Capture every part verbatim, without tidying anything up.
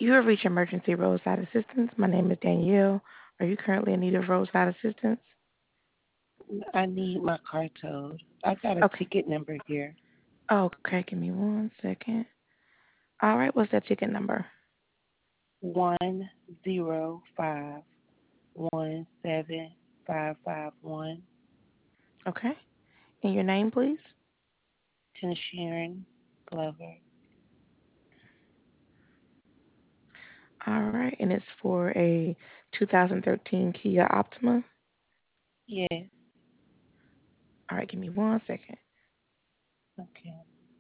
You have reached emergency roadside assistance. My name is Danielle. Are you currently in need of roadside assistance? I need my car towed. I got a Okay. ticket number here. Okay, give me one second. All right, what's that ticket number? One zero five one seven five five one. Okay. And your name, please? To Sharon Glover. All right, and it's for a two thousand thirteen Kia Optima. Yes. All right, give me one second. Okay.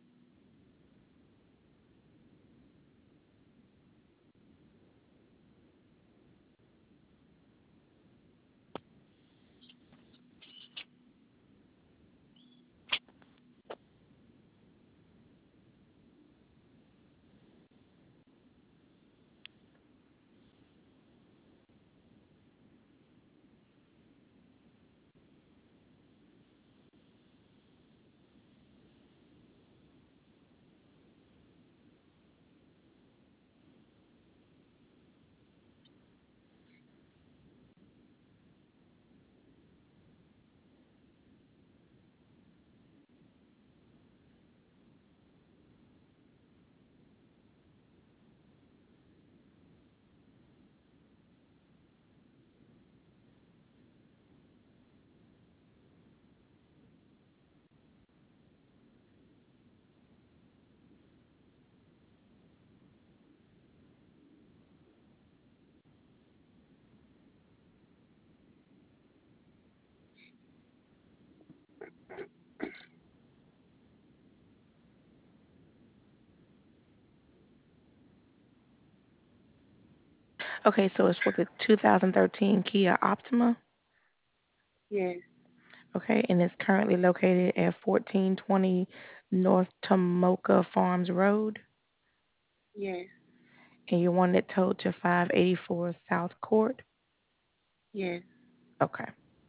Okay, so it's for the two thousand thirteen Kia Optima. Yes. Okay, and it's currently located at fourteen twenty North Tomoka Farms Road. Yes. And you want it towed to five eighty-four South Court. Yes. Okay.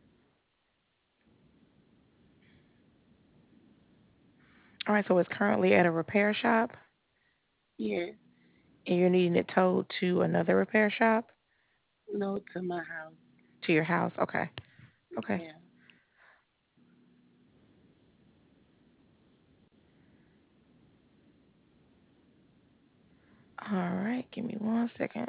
All right, so it's currently at a repair shop, Yes. and you're needing it towed to another repair shop No, to my house. to your house. Okay. Okay. Yeah. All right, give me one second.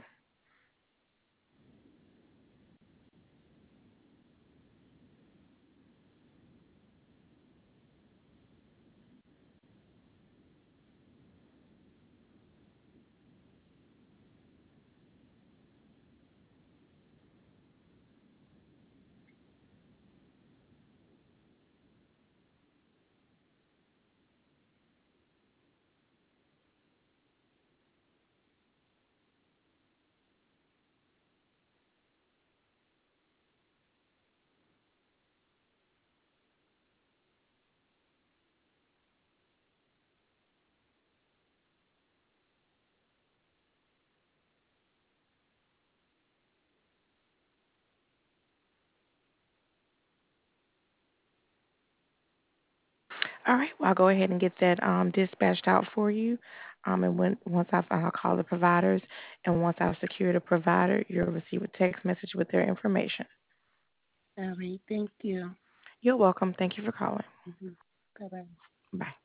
All right, well, I'll go ahead and get that um, dispatched out for you. Um, and when once I've I'll call the providers, and once I've secured a provider, you'll receive a text message with their information. All right. Thank you. You're welcome. Thank you for calling. Hmm. Bye bye. Bye.